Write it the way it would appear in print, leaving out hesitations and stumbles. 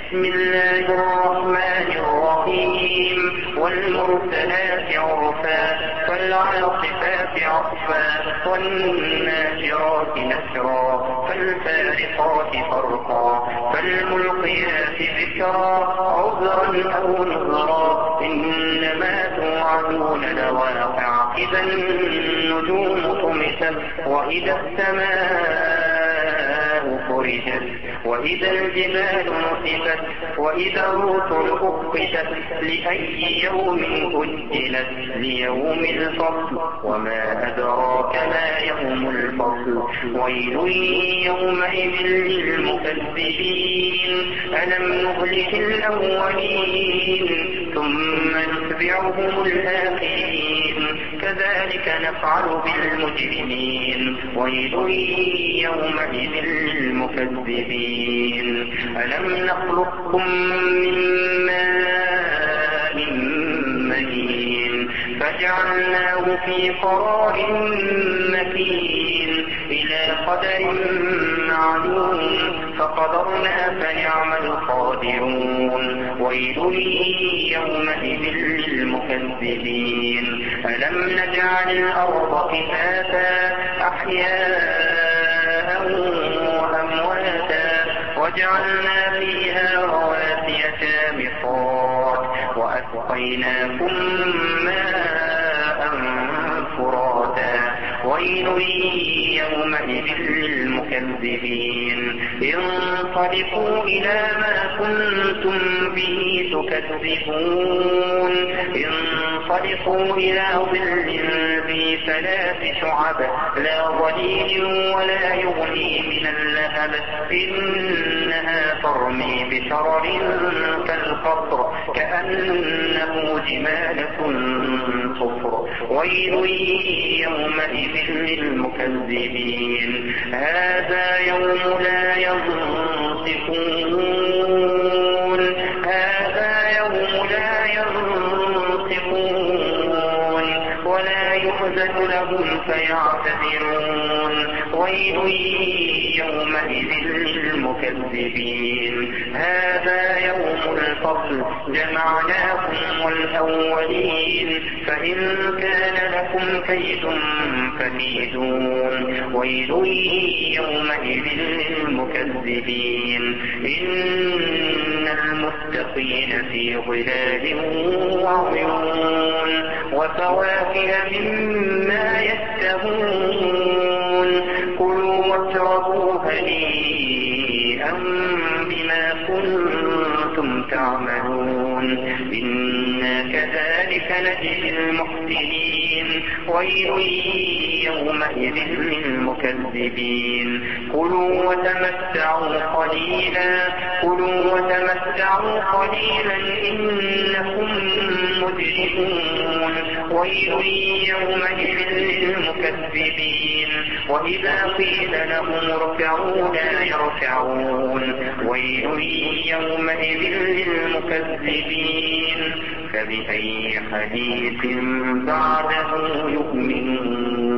بسم الله الرحمن الرحيم والمرسلات عرفا فالعاصفات عصفا والناشرات نشرا فالفارقات فرقا فالملقيات ذكرا عذرا أو نذرا إنما توعدون لواقع إذا النجوم طمست وإذا السماء فرجت وإذا الجبال نصفت وإذا الرسل أقتت لأي يوم أجلت ليوم الفصل وما أدراك ما يوم الفصل ويل يومئذ للمكذبين ألم نهلك الأولين ثم نتبعهم الآخرين كذلك نفعل بالمجرمين ويل يومئذ للمكذبين ألم نخلقكم من ماء مهين فجعلناه في قرار مكين إلى قدر معلوم فقدرنا فنعم القادرون ويل يومئذ للمكذبين ألم نجعل الأرض كفاتا أحياء وأمواتا وجعلنا فيها رواسي شامخات وأسقيناكم ماء فراتا ويل يومئذ للمكذبين انطلقوا إلى ما كنتم به تكذبون انطلقوا إلى ظل ذي ثلاث شعب لا ظليل ولا يغني من اللهب إنها ترمي بشرر كالقصر كأنه جمالة صفر ويل يومئذ للمكذبين هذا يوم لا ينطقون هذا يوم لا ينطقون ولا يؤذن لهم فيعتذرون ويل يومئذ للمكذبين هذا يوم الفصل جمعناكم والأولين فإن كان لكم كيد فكيدون ويل يومئذ للمكذبين إن المتقين في ظلال وعيون وفواكه مما يشتهون كلوا واشربوا هنيئا بما كنتم تعملون إنا كذلك نجزي المحسنين ويل يومئذ للمكذبين كلوا وتمتعوا قليلا إنكم مجرمون ويل يومئذ للمكذبين وإذا قيل لهم اركعوا لا يركعون ويل يومئذ للمكذبين فبأي حديث بعده يؤمنون